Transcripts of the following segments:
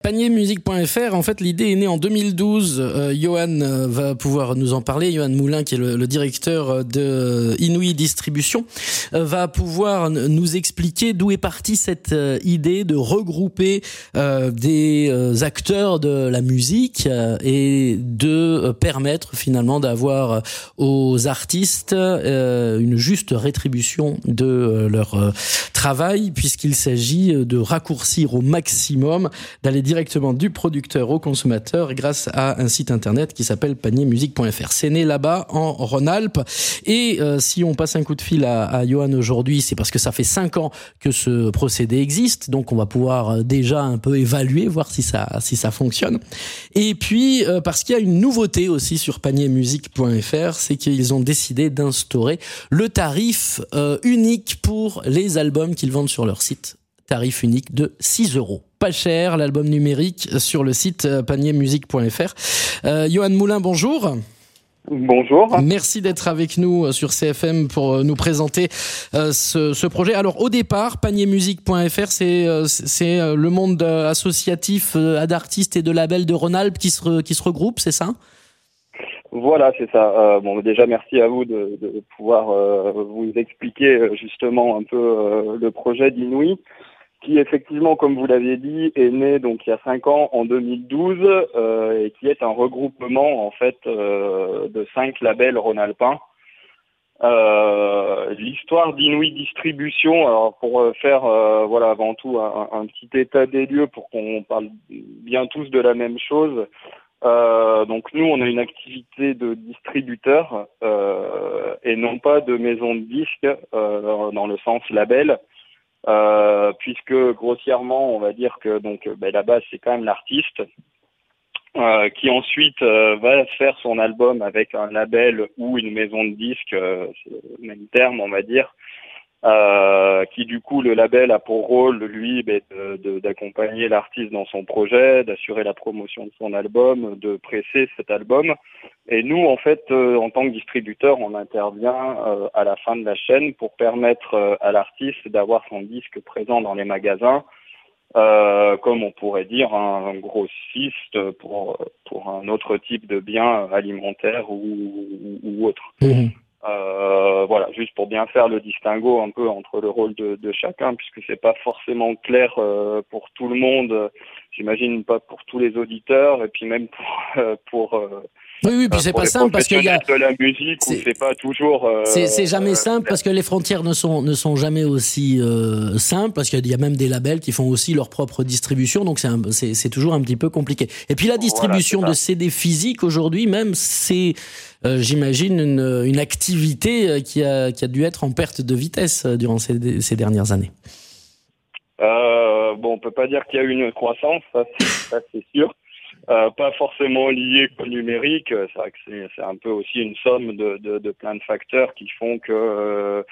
PanierMusique.fr, en fait, l'idée est née en 2012. Johan va pouvoir nous en parler. Johan Moulin, qui est le directeur de Inouï Distribution, va pouvoir nous expliquer d'où est partie cette idée de regrouper des acteurs de la musique et de permettre finalement d'avoir aux artistes une juste rétribution de leur travail, puisqu'il s'agit de raccourcir au maximum, d'aller directement du producteur au consommateur grâce à un site internet qui s'appelle PanierMusique.fr. C'est né là-bas en Rhône-Alpes, et si on passe un coup de fil à Johan aujourd'hui, c'est parce que ça fait 5 ans que ce procédé existe, donc on va pouvoir déjà un peu évaluer, voir si ça fonctionne. Et puis parce qu'il y a une nouveauté aussi sur PanierMusique.fr, c'est qu'ils ont décidé d'instaurer le tarif unique pour les albums qu'ils vendent sur leur site. Tarif unique de 6 €. Pas cher, l'album numérique sur le site PanierMusique.fr. Johan Moulin, bonjour. Bonjour. Merci d'être avec nous sur CFM pour nous présenter ce projet. Alors au départ, PanierMusique.fr, c'est le monde associatif d'artistes et de labels de Rhône-Alpes qui se regroupe, c'est ça ? Voilà, c'est ça. Bon, déjà merci à vous de pouvoir vous expliquer justement un peu le projet d'Inouï, qui effectivement, comme vous l'aviez dit, est né donc il y a 5 ans, en 2012, et qui est un regroupement en fait de 5 labels rhône-alpins. L'histoire d'Inouï Distribution, alors pour faire voilà avant tout un petit état des lieux pour qu'on parle bien tous de la même chose. Donc nous, on a une activité de distributeur et non pas de maison de disques dans le sens label. Puisque grossièrement, on va dire que donc la base c'est quand même l'artiste qui ensuite va faire son album avec un label ou une maison de disques, c'est le même terme on va dire, qui du coup le label a pour rôle lui d'accompagner l'artiste dans son projet, d'assurer la promotion de son album, de presser cet album. Et nous en fait en tant que distributeur on intervient à la fin de la chaîne pour permettre à l'artiste d'avoir son disque présent dans les magasins, comme on pourrait dire un grossiste pour un autre type de bien alimentaire ou autre. Mmh. Voilà, juste pour bien faire le distinguo un peu entre le rôle de chacun, puisque c'est pas forcément clair pour tout le monde, j'imagine pas pour tous les auditeurs, et puis même pour oui, puis c'est pas simple parce qu'il y a de la musique où c'est pas toujours. C'est jamais simple parce que les frontières ne sont jamais aussi simples, parce qu'il y a même des labels qui font aussi leur propre distribution, donc c'est toujours un petit peu compliqué. Et puis la distribution de CD physiques aujourd'hui même, c'est j'imagine une activité qui a dû être en perte de vitesse durant ces dernières années. Bon, on peut pas dire qu'il y a eu une croissance, ça c'est sûr. Pas forcément lié qu'au numérique, c'est vrai que c'est un peu aussi une somme de plein de facteurs qui font que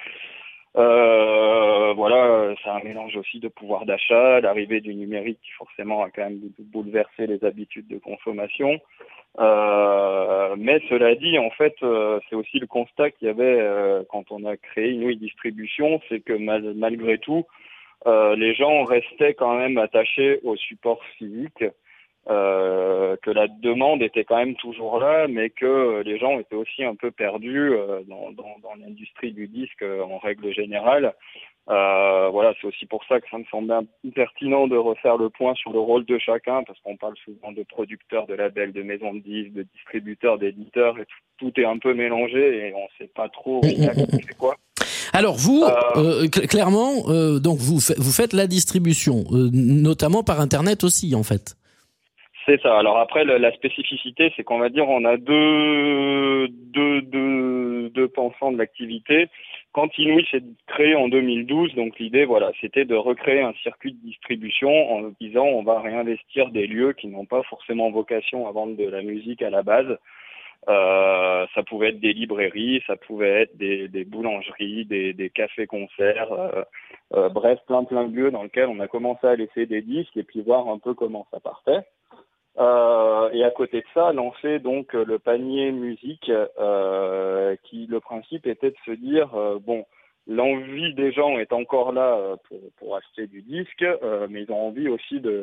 voilà, c'est un mélange aussi de pouvoir d'achat, l'arrivée du numérique qui forcément a quand même bouleversé les habitudes de consommation. Mais cela dit, en fait, c'est aussi le constat qu'il y avait quand on a créé Inouï Distribution, c'est que malgré tout, les gens restaient quand même attachés au support physique. Que la demande était quand même toujours là, mais que les gens étaient aussi un peu perdus dans l'industrie du disque en règle générale. Voilà, c'est aussi pour ça que ça me semblait pertinent de refaire le point sur le rôle de chacun, parce qu'on parle souvent de producteurs, de labels, de maisons de disques, de distributeurs, d'éditeurs, et tout est un peu mélangé et on ne sait pas trop qui fait quoi. Alors vous, clairement, donc vous faites la distribution, notamment par Internet aussi en fait. C'est ça. Alors après, la spécificité, c'est qu'on va dire on a deux pensants de l'activité. Quand Inouï s'est créé en 2012, donc l'idée, voilà, c'était de recréer un circuit de distribution en disant on va réinvestir des lieux qui n'ont pas forcément vocation à vendre de la musique à la base. Ça pouvait être des librairies, ça pouvait être des boulangeries, des cafés-concerts, bref, plein de lieux dans lesquels on a commencé à laisser des disques et puis voir un peu comment ça partait. Et à côté de ça, lancer donc le panier musique, qui le principe était de se dire bon, l'envie des gens est encore là pour acheter du disque, mais ils ont envie aussi de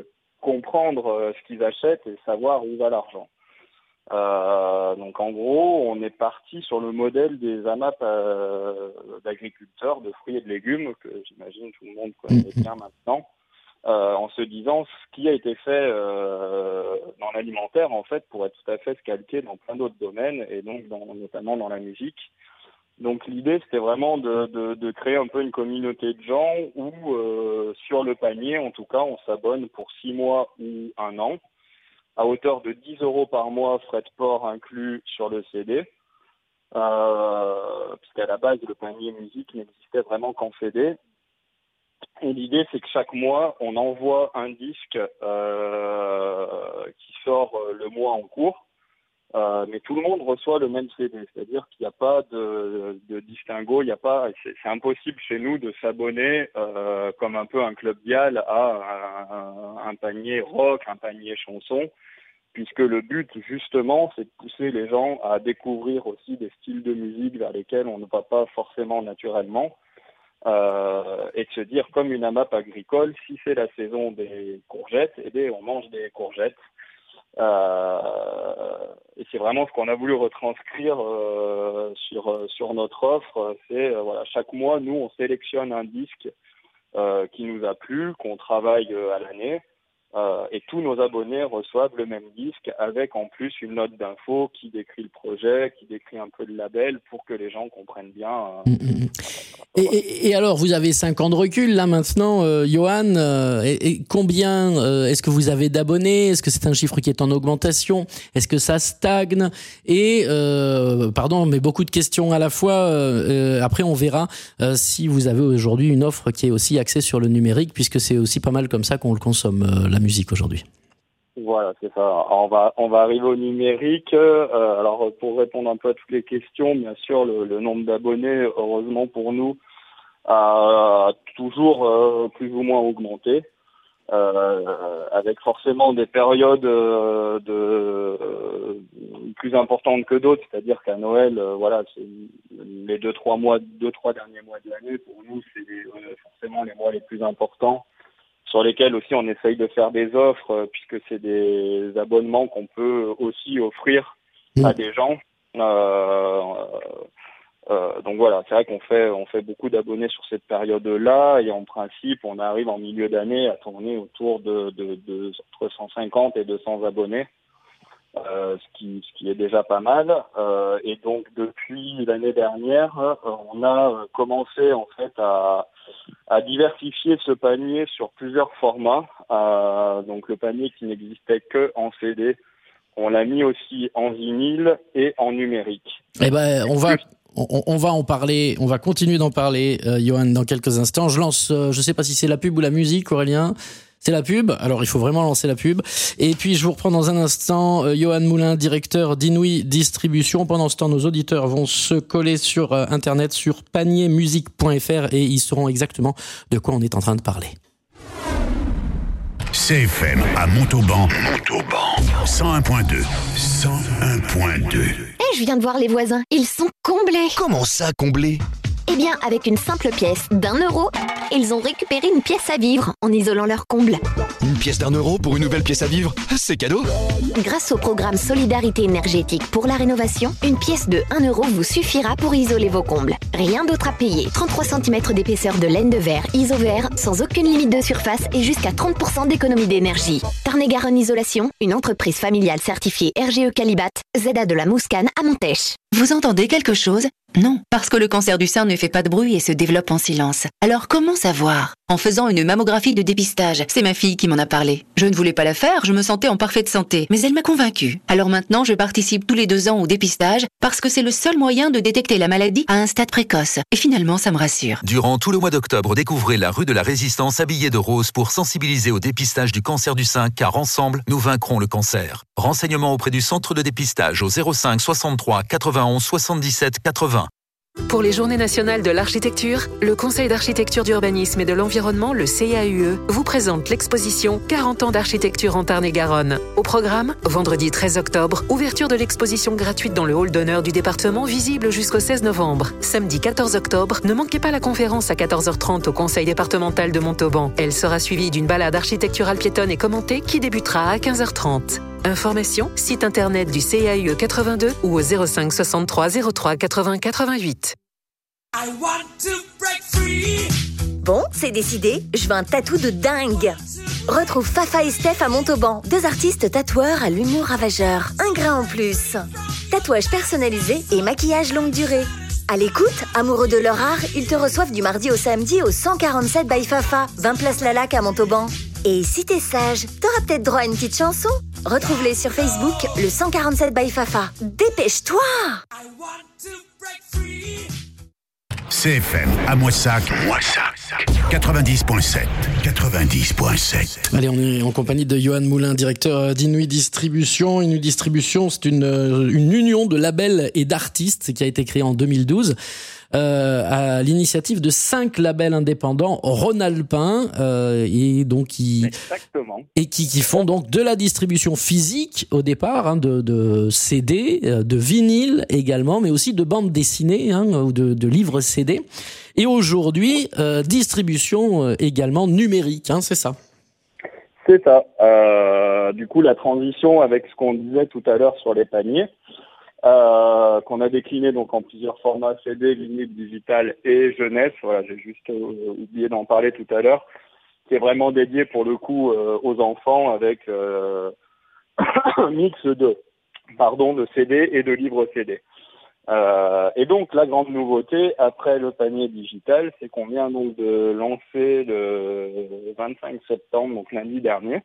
comprendre ce qu'ils achètent et savoir où va l'argent. Donc en gros, on est parti sur le modèle des AMAP d'agriculteurs de fruits et de légumes, que j'imagine tout le monde connaît bien maintenant, en se disant ce qui a été fait dans l'alimentaire, en fait, pourrait tout à fait se calquer dans plein d'autres domaines, et donc notamment dans la musique. Donc l'idée, c'était vraiment de créer un peu une communauté de gens où, sur le panier, en tout cas, on s'abonne pour 6 mois ou 1 an, à hauteur de 10 € par mois, frais de port inclus sur le CD, puisqu'à la base, le panier musique n'existait vraiment qu'en CD. Et l'idée, c'est que chaque mois, on envoie un disque qui sort le mois en cours, mais tout le monde reçoit le même CD, c'est-à-dire qu'il n'y a pas de distinguo, c'est impossible chez nous de s'abonner comme un peu un club dial à un panier rock, un panier chanson, puisque le but justement c'est de pousser les gens à découvrir aussi des styles de musique vers lesquels on ne va pas forcément naturellement, et de se dire comme une AMAP agricole, si c'est la saison des courgettes, eh bien, on mange des courgettes. Et c'est vraiment ce qu'on a voulu retranscrire sur notre offre. C'est voilà, chaque mois, nous, on sélectionne un disque qui nous a plu, qu'on travaille à l'année, et tous nos abonnés reçoivent le même disque avec en plus une note d'info qui décrit le projet, qui décrit un peu le label pour que les gens comprennent bien. Et alors, vous avez 5 ans de recul là maintenant, Johan. Et combien est-ce que vous avez d'abonnés ? Est-ce que c'est un chiffre qui est en augmentation ? Est-ce que ça stagne ? Et pardon, mais beaucoup de questions à la fois. Après, on verra si vous avez aujourd'hui une offre qui est aussi axée sur le numérique, puisque c'est aussi pas mal comme ça qu'on le consomme, la musique aujourd'hui. Voilà, c'est ça. Alors, on va arriver au numérique. Alors, pour répondre un peu à toutes les questions, bien sûr, le nombre d'abonnés, heureusement pour nous, a toujours plus ou moins augmenté, avec forcément des périodes plus importantes que d'autres. C'est-à-dire qu'à Noël, voilà, c'est les 2-3 derniers mois de l'année. Pour nous, c'est forcément les mois les plus importants, sur lesquels aussi on essaye de faire des offres, puisque c'est des abonnements qu'on peut aussi offrir à des gens. Donc voilà, c'est vrai qu'on fait beaucoup d'abonnés sur cette période-là, et en principe, on arrive en milieu d'année à tourner autour de entre 150 et 200 abonnés, ce qui est déjà pas mal. Et donc depuis l'année dernière, on a commencé en fait à diversifier ce panier sur plusieurs formats. Donc le panier qui n'existait que en CD, on l'a mis aussi en vinyle et en numérique. Eh ben, on va en parler, on va continuer d'en parler, Johan, dans quelques instants. Je lance, je sais pas si c'est la pub ou la musique, Aurélien. C'est la pub, alors il faut vraiment lancer la pub. Et puis je vous reprends dans un instant, Johan Moulin, directeur d'Inouï Distribution. Pendant ce temps, nos auditeurs vont se coller sur Internet, sur paniermusique.fr, et ils sauront exactement de quoi on est en train de parler. CFM à Montauban. 101.2. 101.2. Je viens de voir les voisins, ils sont comblés. Comment ça, comblés ? Eh bien, avec une simple pièce d'1 €, ils ont récupéré une pièce à vivre en isolant leur comble. Une pièce d'1 € pour une nouvelle pièce à vivre ? C'est cadeau ! Grâce au programme Solidarité énergétique pour la rénovation, une pièce de 1 € vous suffira pour isoler vos combles. Rien d'autre à payer. 33 cm d'épaisseur de laine de verre IsoVR, sans aucune limite de surface et jusqu'à 30% d'économie d'énergie. Tarn-et-Garonne Isolation, une entreprise familiale certifiée RGE Calibat, ZA de la Mouscane à Montèche. Vous entendez quelque chose ? Non, parce que le cancer du sein ne fait pas de bruit et se développe en silence. Alors comment savoir ? En faisant une mammographie de dépistage. C'est ma fille qui m'en a parlé. Je ne voulais pas la faire, je me sentais en parfaite santé. Mais elle m'a convaincue. Alors maintenant, je participe tous les 2 ans au dépistage parce que c'est le seul moyen de détecter la maladie à un stade précoce. Et finalement, ça me rassure. Durant tout le mois d'octobre, découvrez la rue de la Résistance habillée de rose pour sensibiliser au dépistage du cancer du sein, car ensemble, nous vaincrons le cancer. Renseignements auprès du centre de dépistage au 05 63 91 77 80. Pour les Journées nationales de l'architecture, le Conseil d'architecture d'urbanisme et de l'environnement, le CAUE, vous présente l'exposition 40 ans d'architecture en Tarn-et-Garonne. Au programme, vendredi 13 octobre, ouverture de l'exposition gratuite dans le hall d'honneur du département, visible jusqu'au 16 novembre. Samedi 14 octobre, ne manquez pas la conférence à 14h30 au Conseil départemental de Montauban. Elle sera suivie d'une balade architecturale piétonne et commentée qui débutera à 15h30. Information, site internet du CAUE 82 ou au 05 63 03 80 88. Bon, c'est décidé, je veux un tatou de dingue. Retrouve Fafa et Steph à Montauban, 2 artistes tatoueurs à l'humour ravageur. Un grain en plus. Tatouage personnalisé et maquillage longue durée. À l'écoute, amoureux de leur art, ils te reçoivent du mardi au samedi au 147 by Fafa, 20 place Lalac à Montauban. Et si t'es sage, t'auras peut-être droit à une petite chanson. Retrouve-les sur Facebook, le 147 by Fafa. Dépêche-toi! CFM à Moissac 90.7. 90.7. Allez, on est en compagnie de Johan Moulin, directeur d'Inouï Distribution. Inouï Distribution, c'est une union de labels et d'artistes qui a été créée en 2012. À l'initiative de 5 labels indépendants rhône-alpins et donc qui font donc de la distribution physique au départ, de CD, de vinyle également, mais aussi de bandes dessinées ou de livres CD. Et aujourd'hui, distribution également numérique, c'est ça. C'est ça. Du coup, la transition avec ce qu'on disait tout à l'heure sur les paniers, qu'on a décliné donc en plusieurs formats CD, vinyle, digital et jeunesse. Voilà, j'ai juste oublié d'en parler tout à l'heure. Qui est vraiment dédié pour le coup aux enfants avec un mix de CD et de livres CD. Et donc la grande nouveauté après le panier digital, c'est qu'on vient donc de lancer le 25 septembre, donc lundi dernier,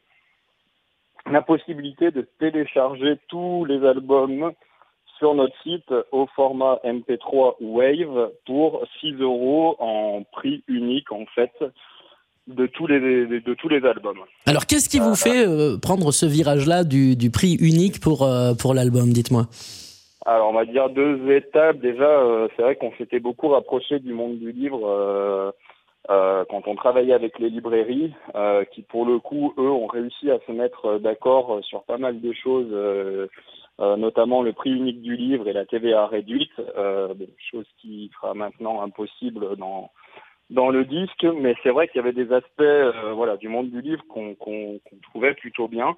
la possibilité de télécharger tous les albums sur notre site au format MP3 Wave pour 6 € en prix unique en fait de tous les albums. Alors qu'est-ce qui vous fait prendre ce virage-là du prix unique pour l'album, dites-moi? Alors on va dire 2 étapes. Déjà, c'est vrai qu'on s'était beaucoup rapproché du monde du livre quand on travaillait avec les librairies, qui pour le coup, eux, ont réussi à se mettre d'accord sur pas mal de choses. Notamment le prix unique du livre et la TVA réduite, chose qui sera maintenant impossible dans le disque, mais c'est vrai qu'il y avait des aspects du monde du livre qu'on trouvait plutôt bien.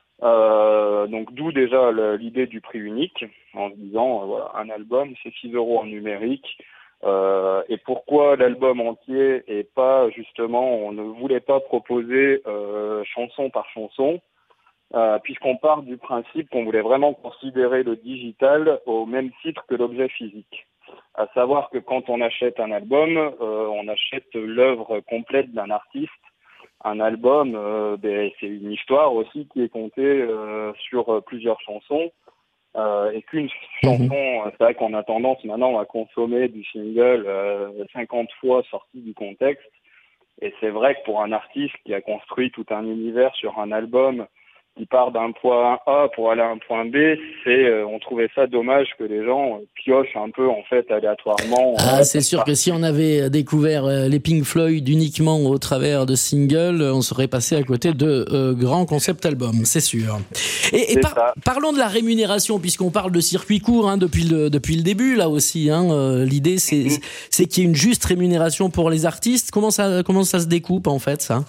Donc d'où déjà l'idée du prix unique, en se disant un album c'est 6 € en numérique, et pourquoi l'album entier et pas justement, on ne voulait pas proposer chanson par chanson, puisqu'on part du principe qu'on voulait vraiment considérer le digital au même titre que l'objet physique. À savoir que quand on achète un album, on achète l'œuvre complète d'un artiste. Un album, c'est une histoire aussi qui est contée sur plusieurs chansons. Et qu'une chanson, c'est vrai qu'on a tendance maintenant à consommer du single 50 fois sorti du contexte. Et c'est vrai que pour un artiste qui a construit tout un univers sur un album qui part d'un point A pour aller à un point B, on trouvait ça dommage que les gens piochent un peu en fait aléatoirement. C'est sûr que si on avait découvert les Pink Floyd uniquement au travers de singles, on serait passé à côté de grands concept albums, c'est sûr. Et parlons de la rémunération, puisqu'on parle de circuit court depuis le début là aussi. L'idée c'est qu'il y ait une juste rémunération pour les artistes. Comment ça se découpe en fait ça?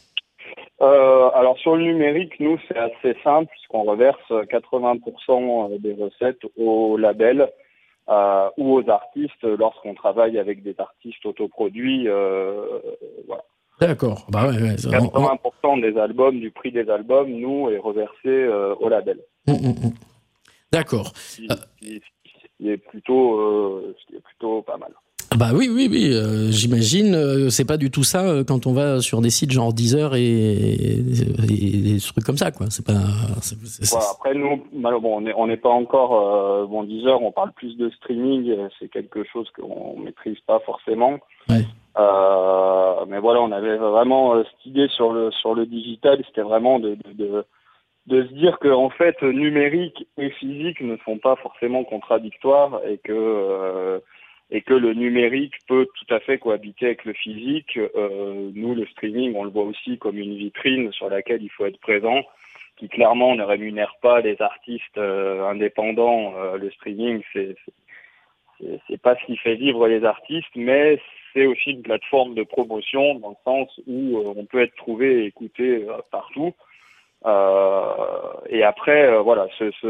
Alors sur le numérique, nous c'est assez simple puisqu'on reverse 80% des recettes aux labels ou aux artistes lorsqu'on travaille avec des artistes autoproduits. Voilà. D'accord. 80% des albums, du prix des albums, nous est reversé au label. D'accord. Ce qui est plutôt pas mal. Oui, j'imagine. C'est pas du tout ça quand on va sur des sites genre Deezer et des trucs comme ça, quoi. C'est pas. Après nous, on n'est pas encore. Deezer, on parle plus de streaming. C'est quelque chose qu'on maîtrise pas forcément. Ouais. Mais voilà, on avait vraiment cette idée sur le digital. C'était vraiment de se dire que en fait, numérique et physique ne sont pas forcément contradictoires et que et que le numérique peut tout à fait cohabiter avec le physique. Nous, le streaming, on le voit aussi comme une vitrine sur laquelle il faut être présent, qui clairement ne rémunère pas les artistes indépendants. Le streaming, c'est pas ce qui fait vivre les artistes, mais c'est aussi une plateforme de promotion dans le sens où on peut être trouvé et écouté partout. Et après, voilà,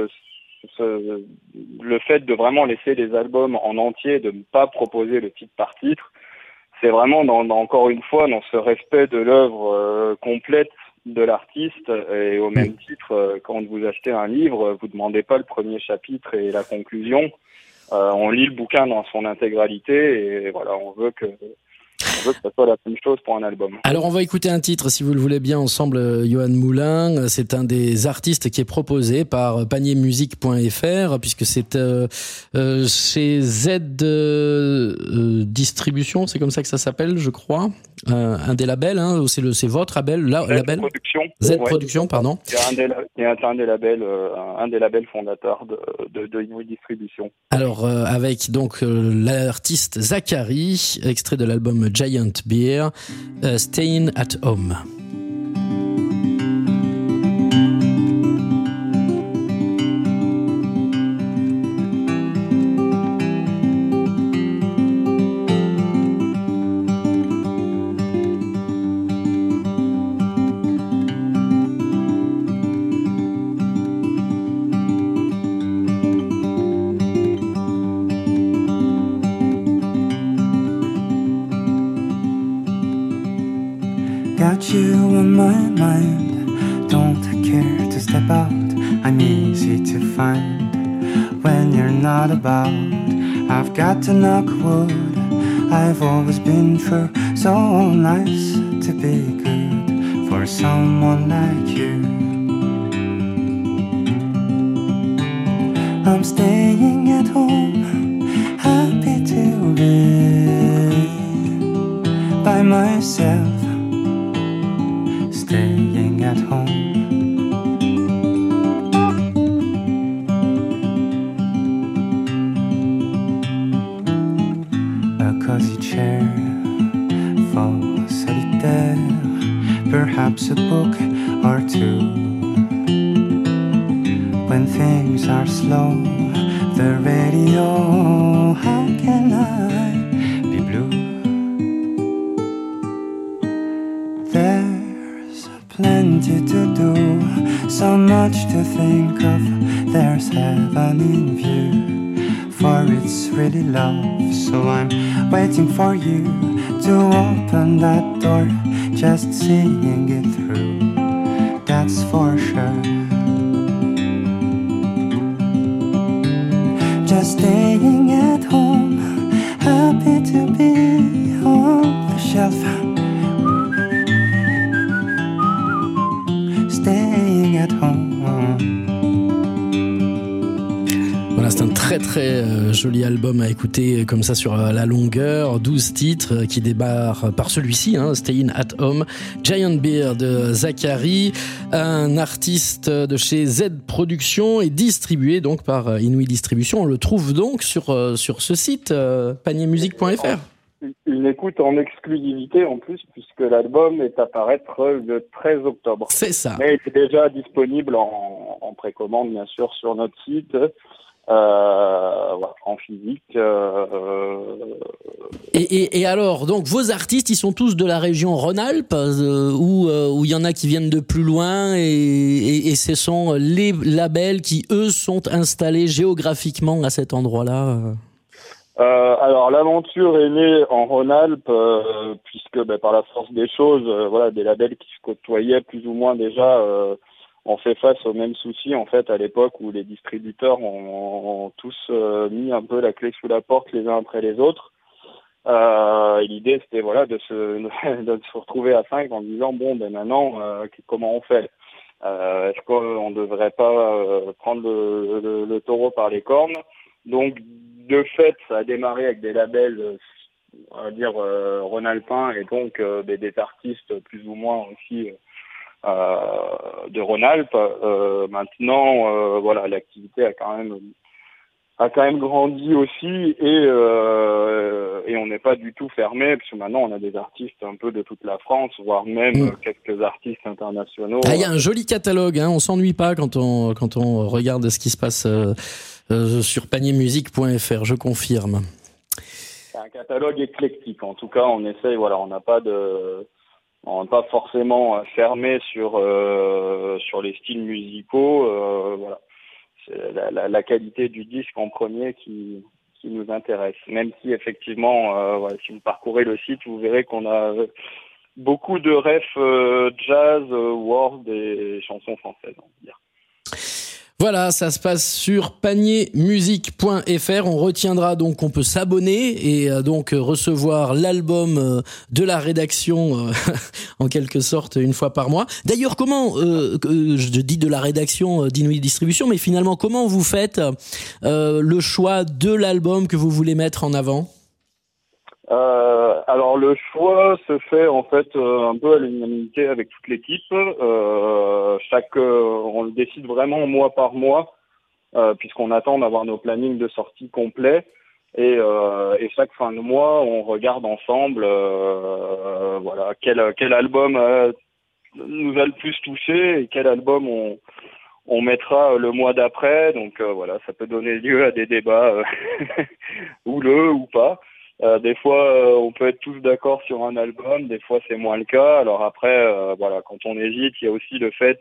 le fait de vraiment laisser les albums en entier, de ne pas proposer le titre par titre, c'est vraiment encore une fois dans ce respect de l'œuvre complète de l'artiste. Et au même titre, quand vous achetez un livre, vous demandez pas le premier chapitre et la conclusion. On lit le bouquin dans son intégralité et voilà, on veut que ça soit la même chose pour un album. Alors on va écouter un titre, si vous le voulez bien, ensemble, Johan Moulin. C'est un des artistes qui est proposé par paniermusique.fr, puisque c'est chez Z Distribution, c'est comme ça que ça s'appelle, je crois. Un des labels, hein, c'est votre label, label Z Production, pardon. C'est un des labels fondateurs de Inouï Distribution. Alors avec donc l'artiste Zachary, extrait de l'album Giant Beer, Staying at Home. Got you on my mind, don't care to step out. I'm easy to find when you're not about. I've got to knock wood, I've always been true. So nice to be good for someone like you. I'm staying at home, happy to be by myself. Staying at home. A cozy chair for solitaire, perhaps a book or two. When things are slow, the radio, how can I be blue? There's plenty to do, so much to think of. There's heaven in view, for it's really love. So I'm waiting for you to open that door, just seeing it through, that's for sure. Just staying at home, happy to be on the shelf. Staying at home. Voilà, c'est un très très joli album à écouter comme ça sur la longueur, 12 titres qui débarrent par celui-ci, hein, Staying at Home, Giant Beer de Zachary, un artiste de chez Z Production et distribué donc par Inouï Distribution. On le trouve donc sur ce site, paniermusique.fr. Une écoute en exclusivité en plus, puisque l'album est à paraître le 13 octobre. C'est ça. Mais il est déjà disponible en précommande, bien sûr, sur notre site. En physique. Et alors, donc vos artistes, ils sont tous de la région Rhône-Alpes, où il y en a qui viennent de plus loin, et ce sont les labels qui eux sont installés géographiquement à cet endroit-là. Alors l'aventure est née en Rhône-Alpes, puisque par la force des choses, des labels qui se côtoyaient plus ou moins déjà. On fait face aux mêmes soucis en fait à l'époque où les distributeurs ont tous mis un peu la clé sous la porte les uns après les autres. Et l'idée c'était de se retrouver à 5 en disant maintenant comment on fait, est-ce qu'on ne devrait pas prendre le taureau par les cornes. Donc de fait ça a démarré avec des labels on va dire rhône-alpins et donc des artistes plus ou moins aussi de Rhône-Alpes. Maintenant, l'activité a quand même a quand même grandi aussi et on n'est pas du tout fermé parce que maintenant on a des artistes un peu de toute la France, voire même quelques artistes internationaux. Il y a un joli catalogue, hein, on s'ennuie pas quand on regarde ce qui se passe sur paniermusique.fr, je confirme. C'est un catalogue éclectique, en tout cas on essaye, voilà, on n'est pas forcément fermé sur les styles musicaux, voilà. C'est la qualité du disque en premier qui nous intéresse. Même si effectivement, voilà, si vous parcourez le site, vous verrez qu'on a beaucoup de refs jazz, world et chansons françaises, on va dire. Voilà, ça se passe sur paniermusique.fr. On retiendra donc qu'on peut s'abonner et donc recevoir l'album de la rédaction en quelque sorte une fois par mois. D'ailleurs, comment je dis de la rédaction d'Inouï Distribution, mais finalement comment vous faites le choix de l'album que vous voulez mettre en avant ? Alors le choix se fait en fait un peu à l'unanimité avec toute l'équipe. On le décide vraiment mois par mois, puisqu'on attend d'avoir nos plannings de sortie complets. Et chaque fin de mois, on regarde ensemble, voilà, quel album nous a le plus touché et quel album on mettra le mois d'après. Donc voilà, ça peut donner lieu à des débats houleux ou pas. Des fois, on peut être tous d'accord sur un album, des fois c'est moins le cas. Alors après, voilà, quand on hésite, il y a aussi le fait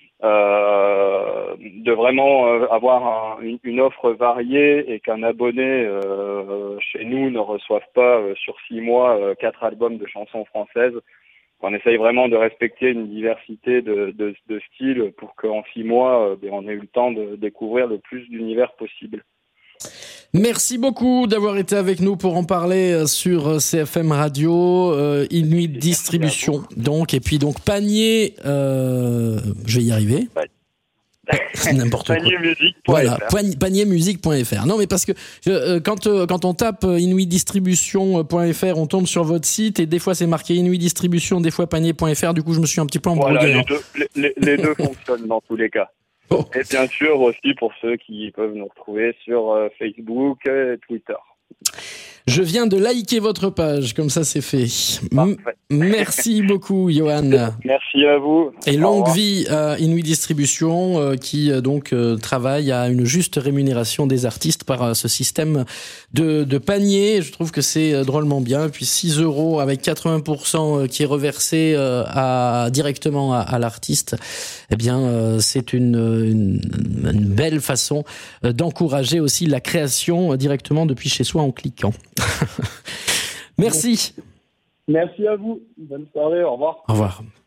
de vraiment avoir une offre variée et qu'un abonné chez nous ne reçoive pas sur 6 mois 4 albums de chansons françaises. On essaye vraiment de respecter une diversité de styles pour qu'en 6 mois, on ait eu le temps de découvrir le plus d'univers possible. Merci beaucoup d'avoir été avec nous pour en parler sur CFM Radio, Inouï Distribution. Donc, et puis donc Panier, je vais y arriver. Ouais. N'importe quoi. Paniermusique.fr. Voilà, paniermusique.fr. Non, mais parce que quand on tape inouïdistribution.fr, on tombe sur votre site et des fois c'est marqué Inouï Distribution, des fois panier.fr. Du coup, je me suis un petit peu embrouillé. Voilà, les deux fonctionnent dans tous les cas. Oh. Et bien sûr aussi pour ceux qui peuvent nous retrouver sur Facebook et Twitter. Je viens de liker votre page, comme ça c'est fait. Merci beaucoup, Johan. Merci à vous. Et longue vie à Inouï Distribution, qui donc travaille à une juste rémunération des artistes par ce système de panier. Je trouve que c'est drôlement bien. Et puis 6 € avec 80% qui est reversé directement à l'artiste. Eh bien, c'est une belle façon d'encourager aussi la création directement depuis chez soi en cliquant. Merci. Merci à vous. Bonne soirée. Au revoir. Au revoir.